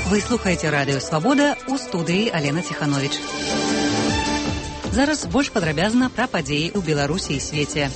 Вы слухаеце радыё «Свабода», у студыі Алена Ціхановіч. Зараз больш падрабязна пра падзеі ў Беларусі і свеце.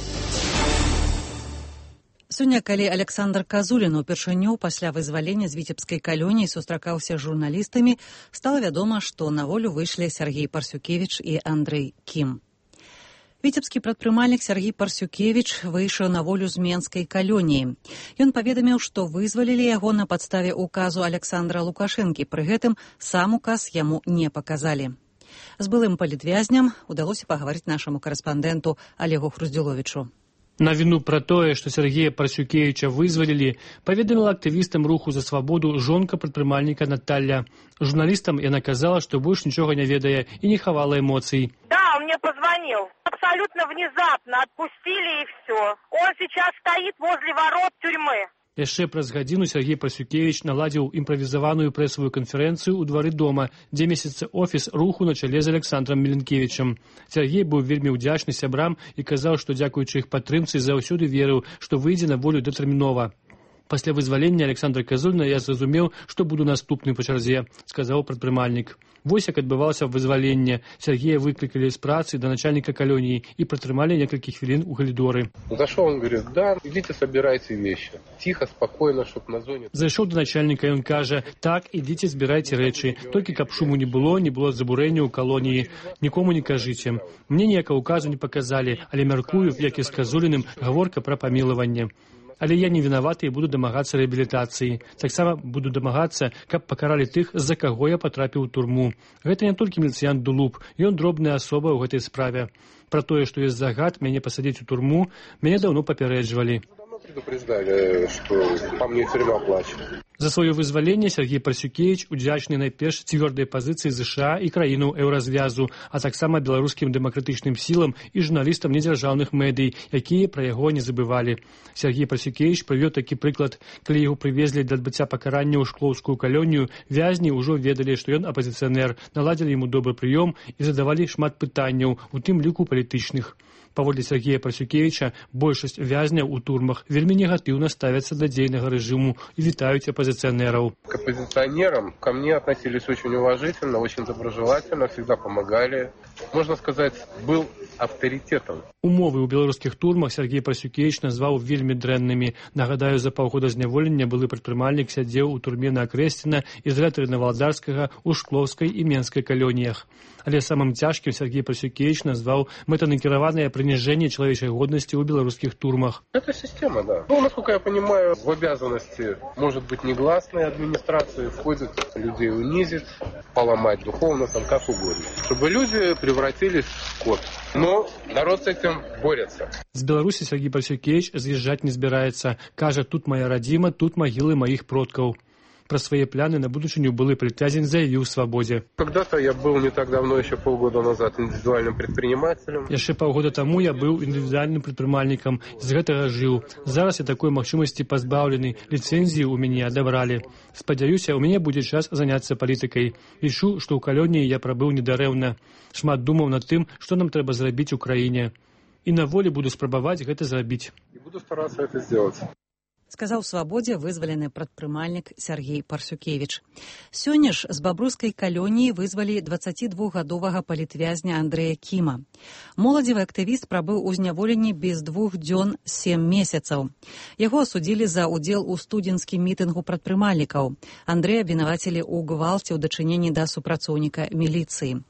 Сёння, калі Александр Казулін упершыню пасля вызвалення з віцебскай калоніі сустракаўся з журналістамі, стала вядома, што на волю выйшлі Сергей Парсюкевіч і Андрэй Кім. Віцебскі прадпрымальнік Сергей Парсюкевіч выйшаў на волю з менскай калоніі. Ён паведаміў, што вызвалілі яго на падставе указу Александра Лукашэнкі, пры гэтым сам указ яму не паказалі. З былым палітвязням удалося пагаварыць нашаму карэспандэнту Олегу Хруздзіловічу. На віну пра тое, што Сергея Парсюкевіча вызвалілі, паведаміла актывістам руху за свабоду жонка прадпрымальніка Наталля. Журналістам яна казала, што больш нічога не ведае і не хавала эмоцый. Да, он мне позвонил. Абсолютно внезапно отпустили и все. Он сейчас стоит возле ворот тюрьмы. Яшчэ праз гадзіну Сергей Парсюкевіч наладзіў імправізаваную прэсавую канферэнцыю ў двары дома, дзе месяцца офіс руху на чале з Александром Міленкевічам. Сергей быў вельмі ўдзячны сябрам і казаў, што дзякуючы іх падтрымцы заўсёды верыў, што выйдзе на волю датэрмінова. Пасля вызвалення Александра Казуліна я зразумеў, што буду наступны па чарзе, сказаў прадпрымальнік. Вось як адбывалася вызваленне. Сергея выкликали з працы до начальника калоніі і протрымали некалькі хвілін у галідоры. Зашел, он говорит, да, идите собирайте вещи. Тихо, спокойно, чтоб на зоне... Зайшоў до начальника, і он кажа, так, ідите збірайце рэчы. Толькі каб шуму не было забурэння ў калоніі. Нікому не кажыце. Мне ніякага указу не показалі, але мяркую, як і з Казуліным, гаворка пра памілаванне. Але я не вінаваты і буду дамагацца рэабілітацыі. Таксама буду дамагацца, каб пакаралі тых, з-за каго я патрапіў у турму. Гэта не толькі міліцыянт Дулуб, ён дробная асоба ў гэтай справе. Пра тое, што ёсць загад мяне пасадзіць у турму, мяне даўно папярэджвалі. Предупреждали, что по мне тюрьма плачет. За сваё вызваленне Сергей Парсюкевіч удзячны найперш цвёрдай пазіцыі ЗША і краінаў еўразвязу, а таксама беларускім дэмакратычным сілам і журналістам недзяржаўных медый, якія пра яго не забывалі. Сергей Парсюкевіч прывёў такі прыклад. Калі яго прывезлі для адбыцця пакарання ў шклоўскую калонію, вязні ўжо ведалі, што ён апазіцыянер, наладзілі яму добры прыём і задавалі шмат пытанняў, у тым ліку палітычных. Паводле Сергея Парсюкевіча, большасць вязняў у турмах вельмі негатыўна ставяцца да дзейнага рэжыму і вітаюць апозиционеров. К оппозиционерам ко мне относились очень уважительно, очень доброжелательно, всегда помогали. Можно сказать, был авторитетом. Умовы ў беларускіх турмах Сергей Парсюкевіч назваў вельмі дрэннымі. Нагадаю, за паўгода зняволення былы прадпрымальнік сядзеў у турме на Акрэсціна, ізалятары Навалдарскага, у Шклоўскай і Менскай калоніях. Але самым цяжкім Сергей Парсюкевіч назваў мэтанакіраванае прыніжэнне чалавечай годнасці ў беларускіх турмах. Это система, да. Ну, насколько я понимаю, в обязанности, может быть, негласной администрации входит людей унизить, поломать духовно, там, как угодно. Чтобы люди превратились в скот. Но народ с этим борется. З Беларусі Сергей Парсюкевіч з'язджаць не збіраецца. Кажа, тут моя радзіма, тут магілы маіх продкаў. Про свои планы на будущее былы палітвязень заявіў свабодзе. Когда-то я был не так давно, еще полгода назад, индивидуальным предпринимателем. Яшчэ паўгода таму я быў індывідуальным прадпрымальнікам, з гэтага жыў. Зараз я такой магчымасці пазбаўлены, ліцэнзіі ў мяне адабралі. Спадзяюся, у мяне будзе час заняцца палітыкай. Лічу, што ў калоніі я прабыў недарэўна. Шмат думаў над тым, што нам трэба зрабіць у краіне. І на волі буду спрабаваць гэта зрабіць. І буду старацца гэта зробіць. Сказаў свабодзе вызвалены прадпрымальнік Сергей Парсюкевіч. Сёння ж з бабруйскай калоніі вызвалі 22-гадовага палітвязня Андрэя Кіма. Моладзевы актывіст прабыў у зняволенні без 2 дзён 7 месяцаў. Яго асудзілі за ўдзел у студзенскім мітынгу прадпрымальнікаў. Андрэя абвінавацілі ў гвалце ў дачыненні да супрацоўніка міліцыі.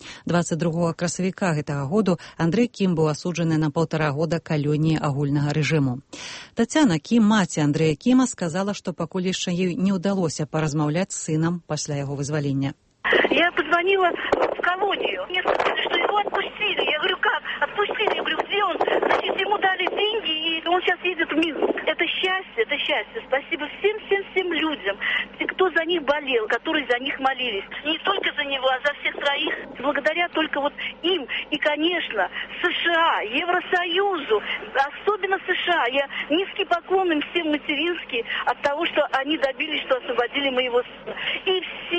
22 красавіка гэтага году Андрэй Кім быў асуджаны на 1,5 года калоніі агульнага рэжыму. Тацяна Кім, маці Андрэя Кіма, сказала, што пакуль яшчэ ёй не ўдалося паразмаўляць з сынам пасля яго вызвалення. Я позвонила в колонию. Мне сказали, что его отпустили. Я говорю, как? Отпустили. Я говорю, где он? Значит, ему дали деньги, и он сейчас едет в Минск. Это счастье, это счастье. Спасибо всем людям, кто за них болел, которые за них молились. Не только за него, а за всех троих. Благодаря только вот им. И, конечно, США, Евросоюзу, особенно США. Я низкий поклон им всем материнский от того, что они добились, что освободили моего сына. И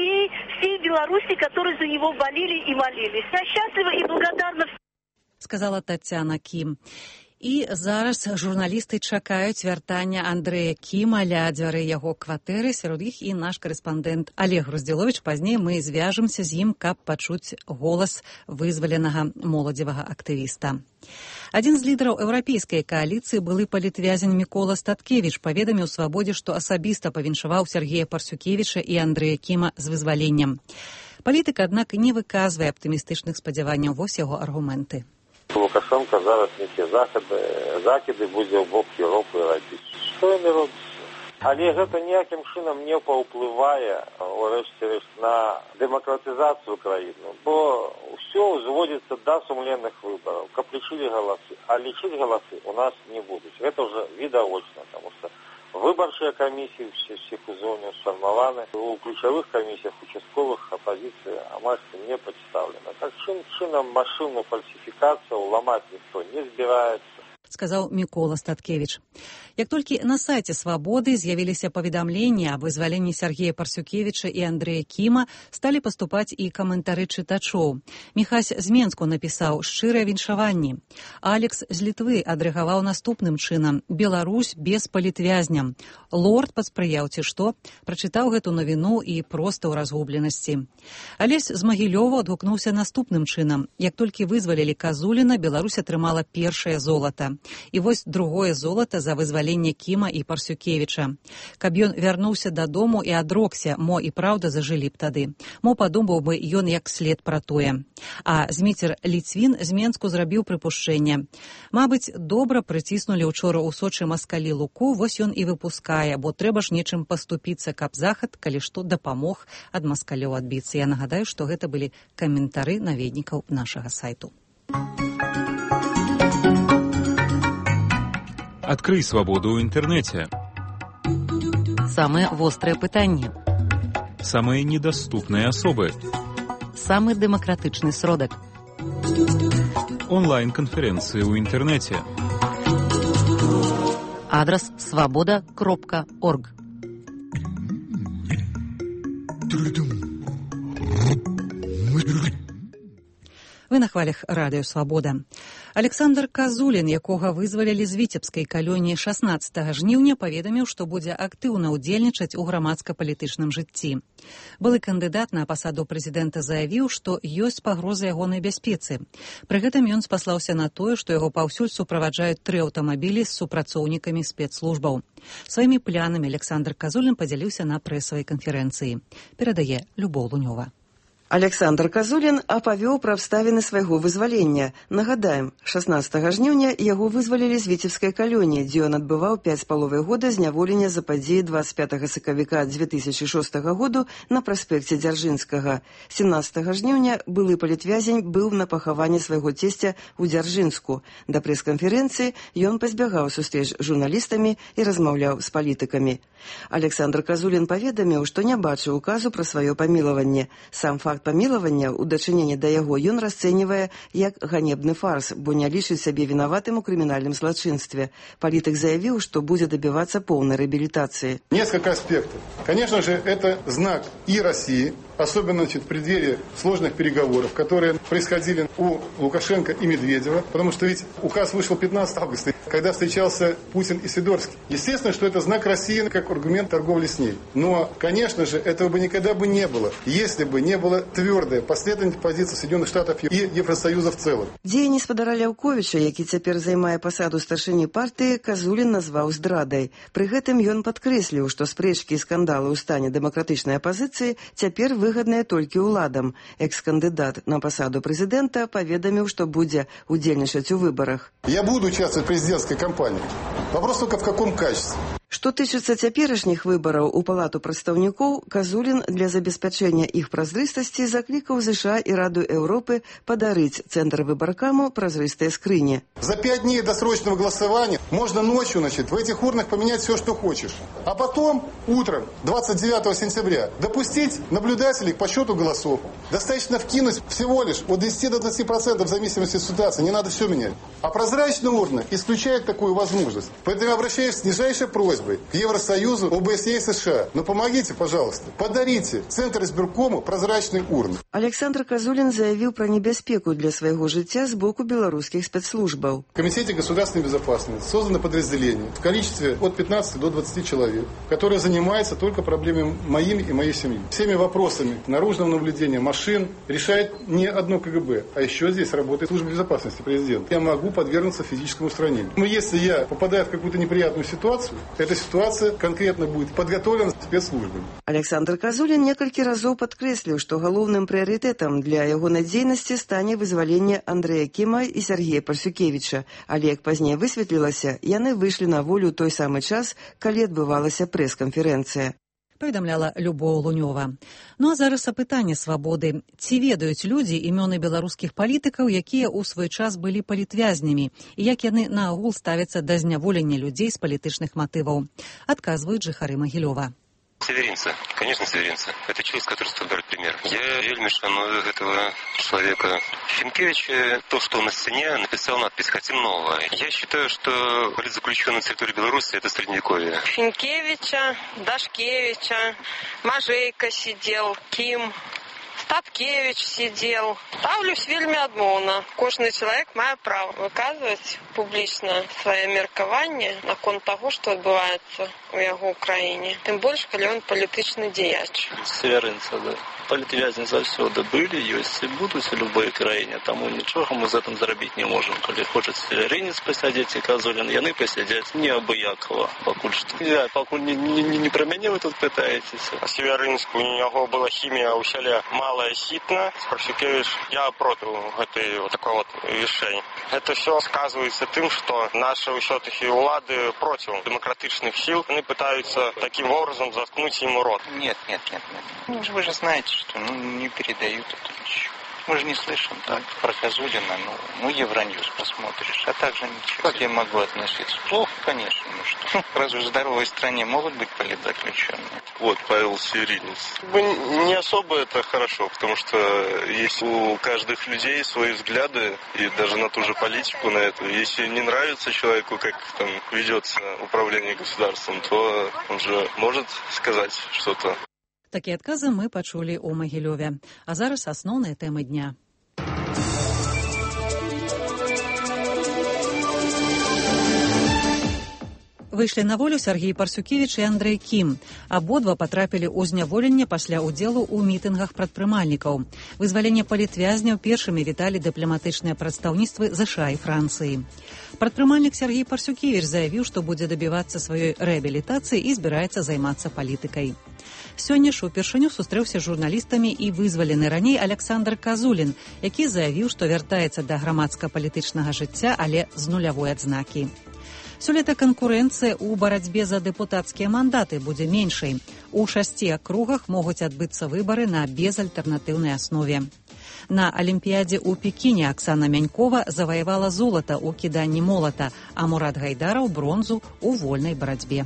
всей Беларуси, которые за него болели и молились. Я счастлива и благодарна. Сказала Тацяна Кім. І зараз журналісты чакаюць вяртання Андрэя Кіма ля дзвярэй яго кватэры, сярод іх і наш карэспандэнт Олег Груздзіловіч. Пазней мы звяжемся з ім, каб пачуць голас вызваленага моладзевага актывіста. Адзін з лідараў еўрапейскай кааліцыі, былы палітвязень Мікола Статкевіч, паведаміў Свабодзе, што асабіста павіншаваў Сергея Парсюкевіча і Андрэя Кіма з вызваленнем. Палітык, аднак, не выказвае аптымістычных спадзяванняў. Вось яго аргументы. Лукашенко зараз нейкія закіды будзе ў бок Еўропы рабіць. Што яны робяць? Але гэта ніякім чынам не паўплывае, урэшце-рэшт, на дэмакратызацыю краіны, бо ўсё зводзіцца да сумленных выбараў, каб лічылі галасы. А лічыць галасы у нас не будуць. Гэта ўжо відавочна, таму што выбарчыя камісіі ўсіх узоўняў сфармаваны. У ключавых камісіях участковых апазіцыя амаль не прадстаўлена. Так чынам машынную фальсіфікацыю ламаць ніхто не збіраецца, сказаў Мікола Статкевіч. Як толькі на сайце «Свабоды» з'явіліся паведамленні аб вызваленні Сергея Парсюкевіча і Андрэя Кіма, сталі паступаць і каментары чытачоў. Міхась з Менску напісаў «Шчырыя віншаванні». Алекс з Літвы адрэагаваў наступным чынам «Беларусь без палітвязня». Лорд паспрыяў ці што, прачытаў гэту навіну і проста ў разгубленасці. Алесь з Магілёва адгукнуўся наступным чынам. Як толькі вызвалілі Казуліна, Беларусь атрымала першае золата. І вось другое золата за вызваленне Кіма і Парсюкевіча. Каб ён вярнуўся дадому і адрокся, мо і праўда зажылі б тады. Мо падумаў бы ён як след пра тое. А Зміцер Ліцвін з Менску зрабіў прыпушчэнне. Мабыць, добра прыціснулі учора ў Сочы маскалі Луку, вось ён і выпускае, бо трэба ж нечым паступіцца, каб захад, калі што, дапамог ад маскалёў адбіцца. Я нагадаю, што гэта былі каментары наведнікаў нашага сайту. Открый свободу ў інтэрнэце. Самыя вострыя пытанні. Самыя недаступныя асобы. Самы дэмакратычны сродак. Онлайн-канферэнцыі ў інтэрнэце. Адрас свабода.орг. Вы на хвалях радыё «Свабода». Александр Казулін, якога вызвалілі з віцебскай калоніі 16 жніўня, паведаміў, што будзе актыўна ўдзельнічаць у грамадска-палітычным жыцці. Былы кандыдат на пасаду прэзідэнта заявіў, што ёсць пагроза ягонай бяспецы. Пры гэтым ён спаслаўся на тое, што яго паўсюль суправаджаюць 3 аўтамабілі з супрацоўнікамі спецслужбаў. Сваімі планамі Александр Казулін падзяліўся на прэсавай канферэнцыі. Перадае Любоў Лунёва. Александр Казулін апавёў пра абставіны свайго вызвалення. Нагадаем, 16 жніўня яго вызвалілі з віцебскай калоніі, дзе ён адбываў 5,5 года зняволення за падзеі 25 сакавіка 2006 году на праспекце Дзяржынскага. 17 жніўня былы палітвязень быў на пахаванні свайго цесця ў Дзяржынску. Да прэс-канферэнцыі ён пазбягаў сустрэч з журналістамі і размаўляў з палітыкамі. Александр Казулін паведаміў, што не бачыў указу пра сваё памілаванне. Сам факт памілавання ў дачыненні да яго ён расцэньвае як ганебны фарс, бо не лічыць сябе вінаватым у крымінальным злачынстве. Палітык заявіў, што будзе добиваться полной реабилитации. Несколько аспектов. Конечно же, это знак и России, особенно в преддверии сложных переговоров, которые происходили у Лукашенко и Медведева, потому что ведь указ вышел 15 августа, когда встречался Путин и Сидорский. Естественно, что это знак России как аргумент торговли с ней. Но, конечно же, этого бы никогда бы не было, если бы не была твердая последовательная позиция Соединенных Штатов и Евросоюза в целом. Дзеянні спадара Ляўковіча, які цяпер займае пасаду старшыні партыі, Казулін назваў здрадай. Пры гэтым ён падкрэсліў, што спрэчкі і скандалы ў стане дэмакратычнай апазіцыі цяпер выгадныя толькі ўладам. Экс-кандыдат на пасаду прэзідэнта паведаміў, што будзе удзельнічаць у выбарах. Я буду участвовать в президентской кампании. Вопрос только в каком качестве. Што тычыцца цяперашніх выбараў у Палату прадстаўнікоў, Казулін для забеспячэння іх празрыстасці заклікаў ЗША і Раду Еўропы падарыць Цэнтр выбаркаму празрыстыя скрыні. За 5 дней досрочного голосования можно ночью, в этих урнах поменять все, что хочешь. А потом, утром, 29 сентября, допустить наблюдателей к подсчету голосов. Достаточно вкинуть всего лишь от 10 до 20% в зависимости от ситуации. Не надо все менять. А прозрачные урны исключают такую возможность. Поэтому я обращаюсь с нижайшей просьбой к Евросоюзу, ОБСЕ и США. Но помогите, пожалуйста, подарите Центр избиркому прозрачные урны. Александр Казулін заявіў пра небяспеку для свайго жыцця з боку беларускіх спецслужбаў. мотываў. В Комитете государственной безопасности создано подразделение в количестве от 15 до 20 человек, которое занимается только проблемами моими и моей семьи. Всеми вопросами наружного наблюдения машин решает не одно КГБ, а еще здесь работает служба безопасности президента. Я могу подвергнуться физическому устранению. Но если я попадаю в какую-то неприятную ситуацию, эта ситуация конкретно будет подготовлена спецслужбами. Александр Казулин некалькі разоў падкрэсліў, што галоўным прыярытэтам для яго надзейнасці стане вызваленне Андрэя Кіма і Сергея Парсюкевіча. Але, як пазней высветлілася, яны выйшлі на волю ў той самы час, калі адбывалася прэс-канферэнцыя. Паведамляла Любоў Лунёва. Ну а зараз апытанне свабоды. Ці ведаюць людзі імёны беларускіх палітыкаў, якія ў свой час былі палітвязнямі, і як яны наогул ставяцца да зняволення людзей з палітычных матываў? Адказваюць жыхары Магілёва. Северинца. Конечно, Северинца. Это человек, с которым стоит брать пример. Я вельми шаную этого человека. Финкевич, то, что он на стене, написал надпись «Хотим нового». Я считаю, что политзаключенный на территории Беларуси – это средневековье. Финкевича, Дашкевича, Мажейка сидел, Ким, Статкевич сидел. Ставлюсь вельмі адмоўна. Кожны чалавек мае права выказваць публічна свае меркаванне наконт таго, што адбываецца у яго ў краіне. Тым больш, калі ён палітычны дзеяч. Северинца, да. Палітвязні заўсёды былі, ёсць і будуць у любой краіне, таму нічога мы з гэтым зрабіць не можам. Калі хочуць Северинец пасядзець і Казулін, яны пасядзяць неабыякова пакуль што. Я пакуль не пра мяне вы тут пытаецеся. А Северинску у него была химия у сяле малая ситна. Парсюкевич, я против этой вот такой вот решения. Это все сказывается тем, что наши все-таки улады против демократичных сил, они пытаются таким образом заткнуть ему рот. Нет. Ну, вы же знаете, что не передают это ничего. Мы же не слышим так про Казулина, ну Евроньюз посмотришь, а также ничего. Как я могу относиться? Плохо, конечно, ну что. Разве в здоровой стране могут быть политзаключенные? Вот, Павел Северинец. Не особо это хорошо, потому что есть у каждых людей свои взгляды, и даже на ту же политику, на эту. Если не нравится человеку, как там ведется управление государством, то он же может сказать что-то. Такія адказы мы пачулі ў Магілёве. А зараз асноўныя тэмы дня. Выйшлі на волю Сергей Парсюкевич і Андрэй Кім. Абодва патрапілі ў зняволенне пасля ўдзелу ў мітынгах прадпрымальнікаў. Вызваленне палітвязняў першымі віталі дыпламатычныя прадстаўніцтвы ЗША і Францыі. Прадпрымальнік Сергей Парсюкевич заявіў, што будзе дабівацца сваёй рэабілітацыі і збіраецца займацца палітыкай. Сёння ж упершыню сустрэўся з журналістамі і вызвалены раней Александр Казулін, які заявіў, што вяртаецца да грамадска-палітычнага жыцця, але з нулявой адзнакі. Сёлета канкурэнцыя ў барацьбе за дэпутацкія мандаты будзе меншай. У 6 акругах могуць адбыцца выбары на безальтэрнатыўнай аснове. На Алімпіядзе ў Пекіне Аксана Мянькова заваявала золата ў кіданні молата, а Мурат Гайдараў бронзу ў вольнай барацьбе.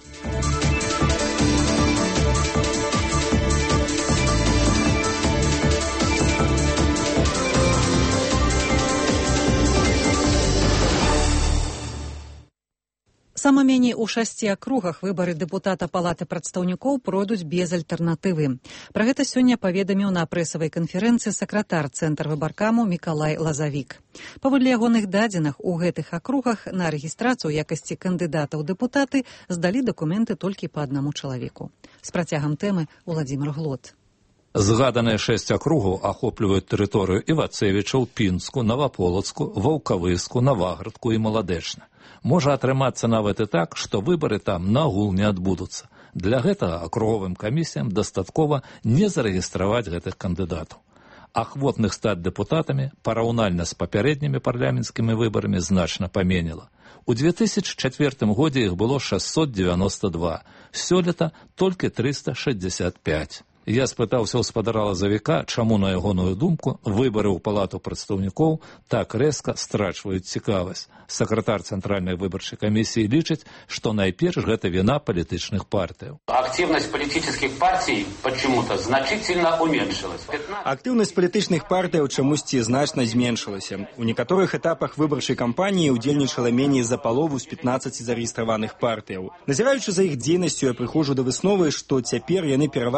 Сама меней у 6 акругах выбары дэпутата Палаты прадстаўнікоў пройдуць без альтэрнатывы. Пра гэта сёння паведаміў на прэсавай канферэнцыі сакратар Цэнтр выбаркаму Мікалай Лазавік. Паводле ягоных дадзеных, у гэтых акругах на рэгістрацыю ў якасці кандыдата ў дэпутаты здалі дакументы толькі па аднаму чалавеку. З працягам тэмы Уладзімир Глот. Згаданыя 6 акругаў ахопліваюць тэрыторыю Івацевічаў, Пінску, Наваполацку, Ваўкавыску, Наваградку і Маладэчна. Можа атрымацца нават і так, што выбары там нагул не адбудуцца. Для гэтага акруговым камісіям дастаткова не зарэгістраваць гэтых кандыдатаў. Ахвотных стаць дэпутатамі параўнальна з папярэднімі парламенцкімі выбарамі значна паменела. У 2004 годзе іх было 692, сёлета толькі 365. Я спытаўся ў спадара Лазавіка, чаму, на ягоную думку, выбары ў Палату прадстаўнікоў так рэзка страчваюць цікавасць. Сакратар Цэнтральнай выбарчай камісіі лічыць, што найперш гэта віна палітычных партыяў. Активность политических партий почему-то значительно уменьшилась. Актыўнасць палітычных партыяў чамусьці значна зменшылася. У некаторых этапах выбарчай кампаніі ўдзельнічала меней за палову з 15 зарэгістраваных партыяў. Назіраючы за іх дзейнасцю, я прыходжу да высновы, што цяпер яны пераважна займаюць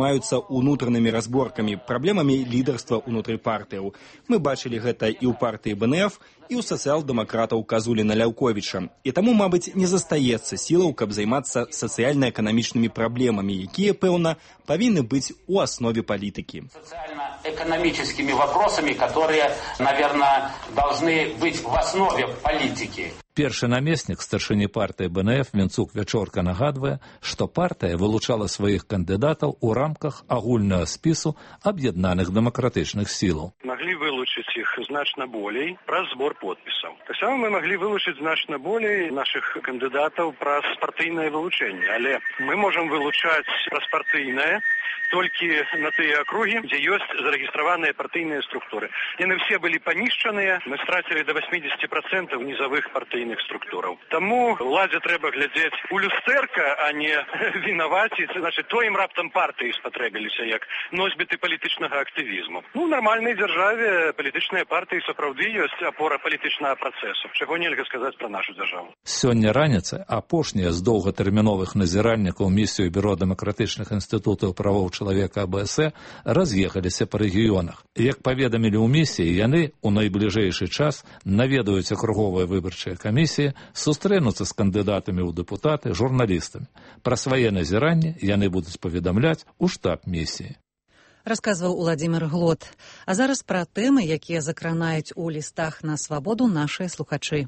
займаюцца ўнутранымі разборкамі, праблемамі лідарства ўнутры партыяў. Мы бачылі гэта і ў партыі БНФ, і ў сацыял-дэмакратаў Казуліна-Ляўковіча. І таму, мабыць, не застаецца сілаў, каб займацца сацыяльна-эканамічнымі праблемамі, якія, пэўна, павінны быць у аснове палітыкі. Социально-экономическими вопросами, которые, наверное, должны быть в основе политики. Першы намеснік старшыні партыі БНФ Мінцук Вячорка нагадвае, што партыя вылучала сваіх кандыдатаў у рамках агульнага спісу аб'яднаных дэмакратычных сілаў. Могли вылучить их значно болей праз збор подпісаў. Так само мы могли вылучить значно болей наших кандыдатаў праз партыйнае вылучэнне, але мы можем вылучаць праз партыйнае толькі на тыя акругі, дзе ёсць зарэгістраваныя партыйныя структуры. Яны все былі панішчаныя, мы страцілі до 80% низовых партыйных структураў. Таму уладзе трэба глядзець у люстэрка, а не вінаваціць, значит, то ім раптам партыі спатрэбіліся як носьбіты палітычнага актывізму. Ну, у нармальнай дзяржаве палітычныя партыі сапраўды ёсць апора палітычнага працэсу, чаго нельга сказаць пра нашу дзяржаву. Сёння раніцай апошнія з доўгатэрміновых назіральнікаў місію Бюро дэмакратычных інстытутаў правоў чалавека АБС раз'ехаліся па рэгіёнах. Як паведамілі ў місіі, яны ў найбліжэйшы час наведаюць акруговыя выбарчыя камісіі, сустрэнуцца з кандыдатамі ў дэпутаты, журналістамі. Пра свае назіранні яны будуць паведамляць у штаб місіі. Расказваў Уладзімір Глот. А зараз пра тэмы, якія закранаюць у лістах на свабоду нашыя слухачы.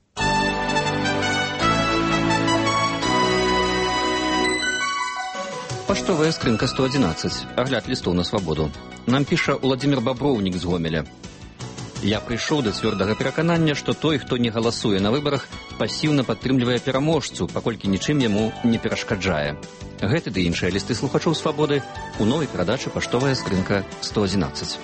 Паштовая скрынка 111. Агляд лістоў на свабоду. Нам піша Уладзімір Баброўнік з Гомеля. Я прыйшоў да цвёрдага пераканання, што той, хто не галасуе на выбарах, пасіўна падтрымлівае пераможцу, паколькі нічым яму не перашкаджае. Гэты ды іншыя лісты слухачоў свабоды у новай перадачы «Паштовая скрынка 111».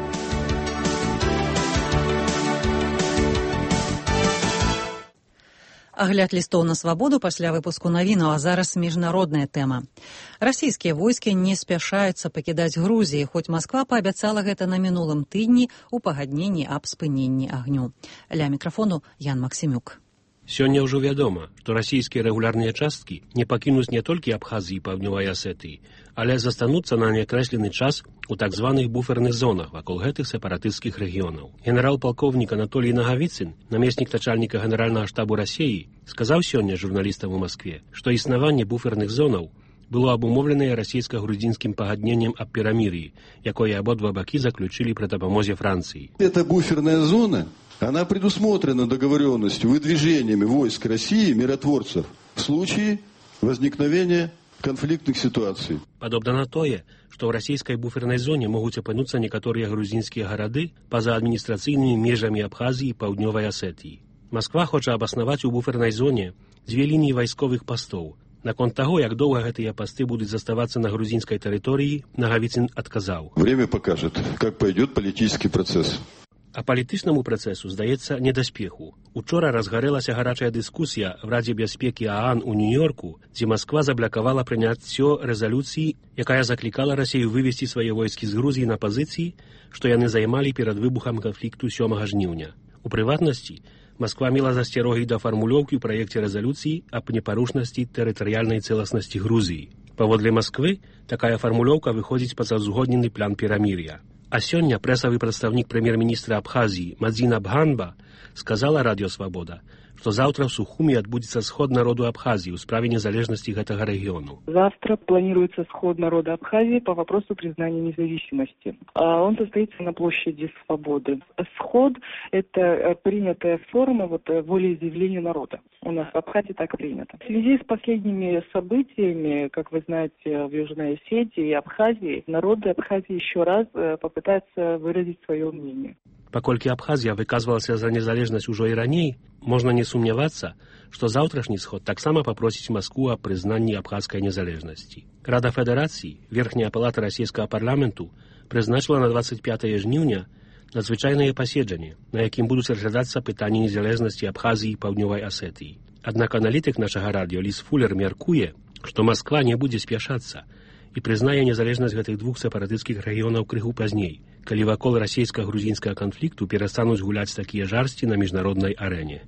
Агляд лістоў на свабоду пасля выпуску навінаў, а зараз міжнародная тэма. Расійскія войскі не спяшаюцца пакідаць Грузіі, хоць Масква паабяцала гэта на мінулым тыдні ў пагадненні аб спыненні агню. Ля мікрафону Ян Максімюк. Сёння ўжо вядома, што расійскія рэгулярныя часткі не пакінуць не толькі Абхазіі і Паўднёвай Асетыі, але застануцца на някрэслены час у так званых буферных зонах вакол гэтых сепаратысцкіх рэгіёнаў. Генерал-палкоўнік Анатолій Нагавіцын, намеснік начальніка генеральнага штабу Расіі, сказаў сёння журналістам у Маскве, што існаванне буферных зонаў было абумовленае расійска-грузінскім пагадненнем аб перамір'і, якое абодва бакі заключылі пры дапамозе Францыі. Эта буферная зона, она предусмотрена договоренностью выдвижениями войск России, миротворцев, в случае возникновения конфликтных ситуаций. Падобна на тое, што ў расійскай буфернай зоне могуць апынуцца некаторыя грузінскія гарады па-за адміністрацыйнымі межамі Абхазіі і Паўднёвай Асетыі. Масква хоча абаснаваць у буфернай зоне дзве лініі вайсковых пастоў. Наконт таго, як доўга гэтыя пасты будуць заставацца на грузінскай тэрыторыі, Нагавіцын адказаў. Время покажет, как пойдет политический процесс. А палітычнаму працэсу, здаецца, не даспеху. Учора разгарэлася гарачая дыскусія в Радзе бяспекі ААН у Нью-Йорку, дзе Масква заблакавала прыняццё рэзалюцыі, якая заклікала Расію вывесці свае войскі з Грузіі на пазіцыі, што яны займалі перад выбухам канфлікту 7 жніўня. У прыватнасці, Масква мела засцярогі да фармулёўкі ў праекце рэзалюцыі аб непарушнасці тэрытарыяльнай цэласнасці Грузіі. Паводле Масквы, такая фармулёўка выходзіць па-за узгоднены план перамір'я. А сёння прэсавы прадстаўнік прэм'ер-міністра Абхазіі Мадзіна Бханба сказала Радіо Свабода, што заўтра в Сухуми отбудется сход народу Абхазии в справе незалежности этого региона. Завтра планируется сход народа Абхазии по вопросу признания независимости. Он состоится на площади Свободы. Сход – это принятая форма волеизъявления народа. У нас в Абхазии так принято. В связи с последними событиями, как вы знаете, в Южной Осетии и Абхазии, народы Абхазии еще раз попытаются выразить свое мнение. Паколькі Абхазія выказвалася за незалежнасць ужо і раней, можна не сумнявацца, што заўтрашні сход таксама папросіць Маскву аб прызнанні абхазскай незалежнасці. Рада Федэрацыі, верхняя палата расійскага парламенту, прызначыла на 25 жніўня надзвычайнае паседжанне, на якім будуць разглядацца пытанні незалежнасці Абхазіі і Паўднёвай Асетыі. Аднак аналітык нашага радыё Ліс Фуллер мяркуе, што Масква не будзе спяшацца і прызнае незалежнасць гэтых двух сепаратысцкіх рэгіёнаў крыху пазней, калі вакол расійска-грузінскага канфлікту перастануць гуляць такія жарсці на міжнароднай арэне.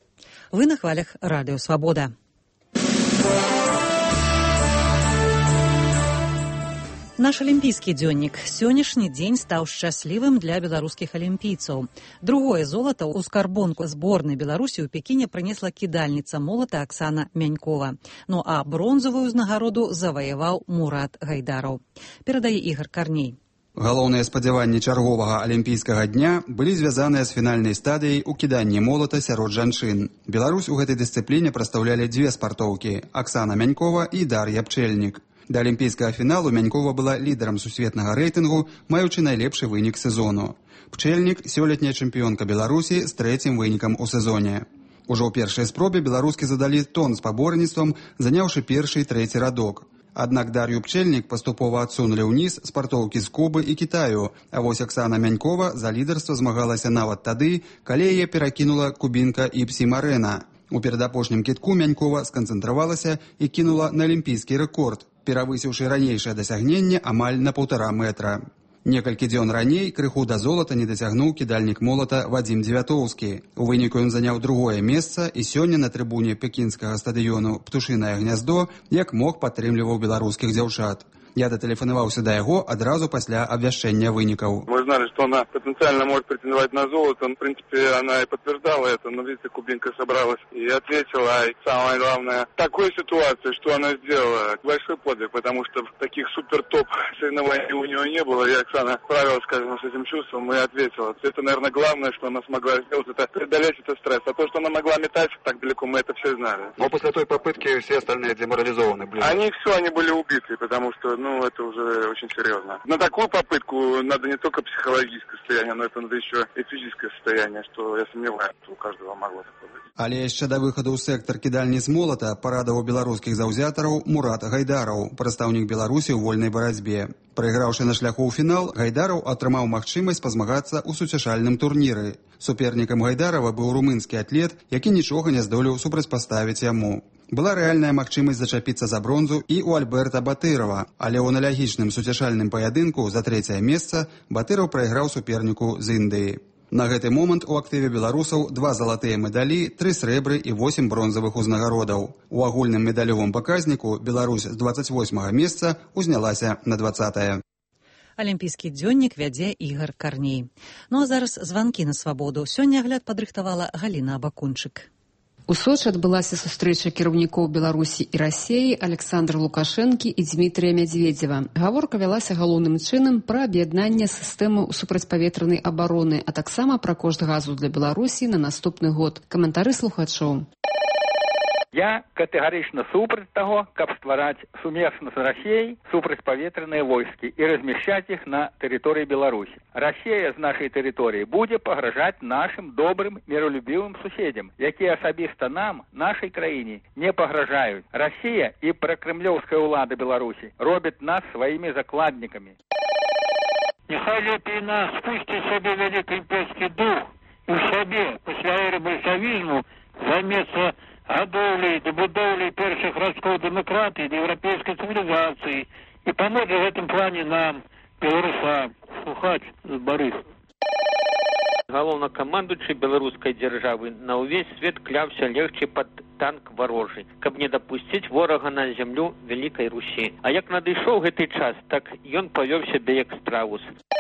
Вы на хвалях Радыё Свабода. Наш алімпійскі дзённік. Сённяшні дзень стаў шчаслівым для беларускіх алімпійцаў. Другое золата ў скарбонку зборнай Беларусі ў Пекіне прынесла кідальніца молата Аксана Мянькова. Ну а бронзавую ўзнагароду заваяваў Мурат Гайдараў. Перадае Ігар Карней. Галоўныя спадзяванні чарговага алімпійскага дня былі звязаныя з фінальнай стадыяй у кіданні молата сярод жанчын. Беларусь у гэтай дысцыпліне прадстаўлялі дзве спартоўкі – Аксана Мянькова і Дар'я Пчэльнік. Да алімпійскага фіналу Мянькова была лідарам сусветнага рэйтынгу, маючы найлепшы вынік сезону. Пчэльнік – сёлетняя чэмпіёнка Беларусі з трэцім вынікам у сезоне. Ужо ў першай спробе беларускі задалі тон спаборніцтвам, заняўшы першы і трэці радок. Аднак Дар'ю Пчэльнік паступова адсунулі ўніз спартоўкі з Кубы і Кітаю, а вось Аксана Мянькова за лідарства змагалася нават тады, калі яе перакінула кубінка Іпсі Марена. У перадапошнім кітку Мянькова сканцэнтравалася і кінула на алімпійскі рэкорд, перавысіўшы ранейшае дасягненне амаль на 1,5 метра. Некалькі дзён раней крыху да золата не дасягнуў кідальнік молата Вадзім Дзевятоўскі. У выніку ён заняў другое месца і сёння на трыбуне пекінскага стадыёну «Птушынае гняздо» як мог падтрымліваў беларускіх дзяўчат. Я дотелефонировался до его одразу после обвящения выников. Мы знали, что она потенциально может претендовать на золото. В принципе, она и подтверждала это. Но, видите, кубинка собралась и ответила. И самое главное, в такой ситуации, что она сделала, большой подвиг, потому что таких супер-топ соревнований у нее не было. И Оксана справилась, скажем, с этим чувством и ответила. Это, наверное, главное, что она смогла сделать, это преодолеть этот стресс. А то, что она могла метать так далеко, мы это все знали. Но после той попытки все остальные деморализованы были. Они были убиты, потому что это уже очень серьезно. На такую попытку надо не только психологическое состояние, но это надо еще и физическое состояние, что я сомневаюсь, что у каждого могло такое быть. Але яшчэ да выхаду ў сектар кідальніц молата парадаваў беларускіх заўзятараў Мурат Гайдараў, прадстаўнік Беларусі ў вольнай барацьбе. Прайграўшы на шляху ў фінал, Гайдараў атрымаў магчымасць пазмагацца ў суцяшальным турніры. Супернікам Гайдарава быў румынскі атлет, які нічога не здолеў супрацьпаставіць яму. Была рэальная магчымасць зачапіцца за бронзу і ў Альберта Батырова, але ў аналогічным суцяшальным паядынку за трэцяе месца Батыраў прайграў суперніку з Індыі. На гэты момант у актыве беларусаў 2 залатыя медалі, 3 срэбры і 8 бронзавых узнагародаў. У агульным медалёвым паказніку Беларусь з 28-га месца узнялася на 20-е. Алімпійскі дзённік вядзе Ігар Карней. Ну а зараз званкі на свабоду. Сёння агляд падрыхтавала Галіна Абакунчык. У Сочы адбылася сустрэча кіраўнікоў Беларусі і Расіі Александра Лукашэнкі і Дмітрия Мядзведзева. Гаворка вялася галоўным чынам пра аб'яднанне сістэмы супрацьпаветранай абароны, а таксама пра кошт газу для Беларусі на наступны год. Каментары слухачоў. Я катэгарычна супраць таго, каб ствараць сумесна з Расіяй супрацьпаветраныя войскі і размяшчаць іх на тэрыторыі Беларусі. Расія з нашай тэрыторыі будзе пагражаць нашым добрым міралюбівым суседзям, якія асабіста нам, нашай краіне, не пагражаюць. Расія і пракрэмлёўская ўлада Беларусі робяць нас сваімі закладнікамі. Няхай лепей нас спусціць сабе вялікі польскі дух у сабе пасля эры бальшавізму займецца гадоўляй, дабудоўляй першых радкоў дэмакратыі, еўрапейскай цывілізацыі і паможа в гэтым плане нам, беларусам. Слухач з Барыс. Галоўнакамандуючы беларускай дзяржавы на ўвесь свет кляўся легчы пад танк варожы, каб не дапусціць ворага на зямлю Вялікай Русі. А як надышоў гэты час, так ён павёў сябе як страус.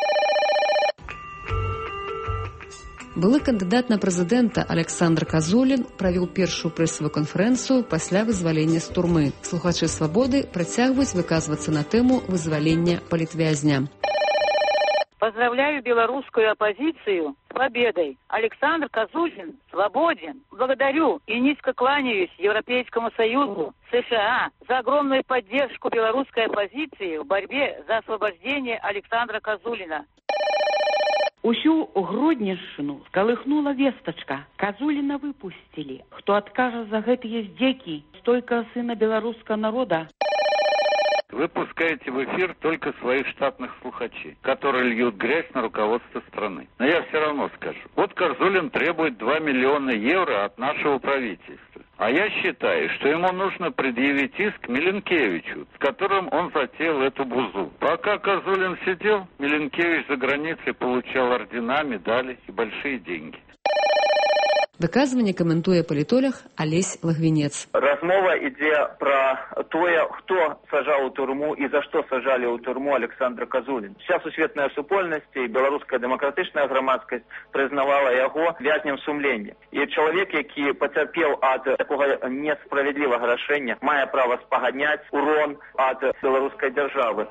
Былы кандыдат на прэзідэнта Александр Казулін правёў першую прэсавую канферэнцыю пасля вызвалення з турмы. Слухачы «Свабоды» працягваюць выказвацца на тэму вызвалення палітвязня. Поздравляю белорусскую оппозицию с победой. Александр Казулин свободен. Благодарю и низко кланяюсь Европейскому Союзу, США за огромную поддержку белорусской оппозиции в борьбе за освобождение Александра Казулина. Усю Гродненшчыну скалыхнула вестачка. Казуліна выпусцілі. Хто адкажа за гэтыя здзекі, стойкага сына беларускага народа. Вы пускаете в эфир только своих штатных слухачей, которые льют грязь на руководство страны. Но я все равно скажу. Вот Казулин требует 2 миллиона евро от нашего правительства. А я считаю, что ему нужно предъявить иск Миленкевичу, с которым он затеял эту бузу. Пока Казулин сидел, Миленкевич за границей получал ордена, медали и большие деньги. Выказванне каментуе палітолог Алесь Лагвінец. Размова ідзе пра тое, хто сажаў у турму і за што сажалі ў турму Александра Казуліна. Вся сусветная супольнасць і беларуская дэмакратычная грамадскасць прызнавала яго вязнем сумлення. І чалавек, які пацярпеў ад такога несправядлівага рашэння, мае права спаганяць урон ад беларускай дзяржавы.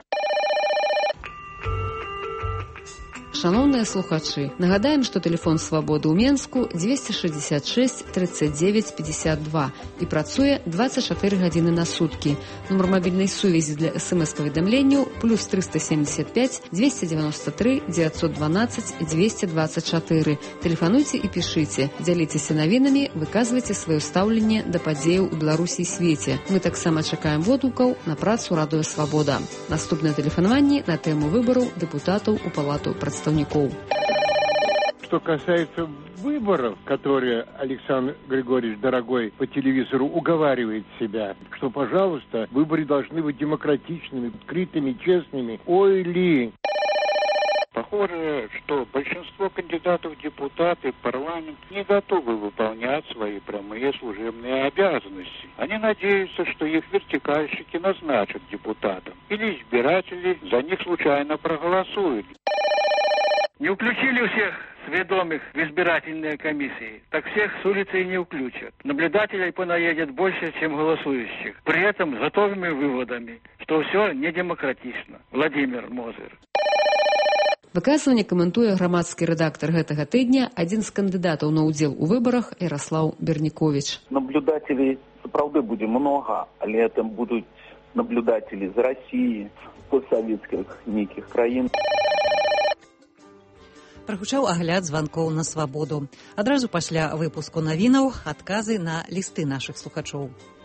Шановныя слухачы, нагадаем, што тэлефон Свабоды ў Менску 266 39 52 і працуе 24 гадзіны на суткі. Нумар мабільнай сувязі для СМС-паведамленняў плюс 375 293 912 224. Тэлефануйце і пішыце, дзяліцеся навінамі, выказвайце сваё стаўленне да падзеяў у Беларусі і свеце. Мы таксама чакаем водгукаў на працу Радыё Свабода. Наступнае тэлефанаванне на тэму выбараў дэпутатаў у Палату прадстаўнікоў. Что касается выборов, которые Александр Григорьевич Дорогой по телевизору уговаривает себя, что, пожалуйста, выборы должны быть демократичными, открытыми, честными. Ой ли! Похоже, что большинство кандидатов в депутаты в парламент не готовы выполнять свои прямые служебные обязанности. Они надеются, что их вертикальщики назначат депутатом, или избиратели за них случайно проголосуют. Не включили всех сведомых в избирательные комиссии, так всех с улицы и не включат. Наблюдателей понаедет больше, чем голосующих. При этом с готовыми выводами, что все недемократично. Владимир Мозер. Выказванне каментуе грамадскі рэдактар гэтага тыдня, адзін з кандыдатаў на ўдзел у выбарах Ярослаў Берніковіч. Наблюдателей сапраўды будзе многа, але там будуць наблюдатели з России, постсоветских нейкіх краін. Прагучаў агляд званкоў на Свабоду. Адразу пасля выпуску навінаў адказы на лісты нашых слухачоў.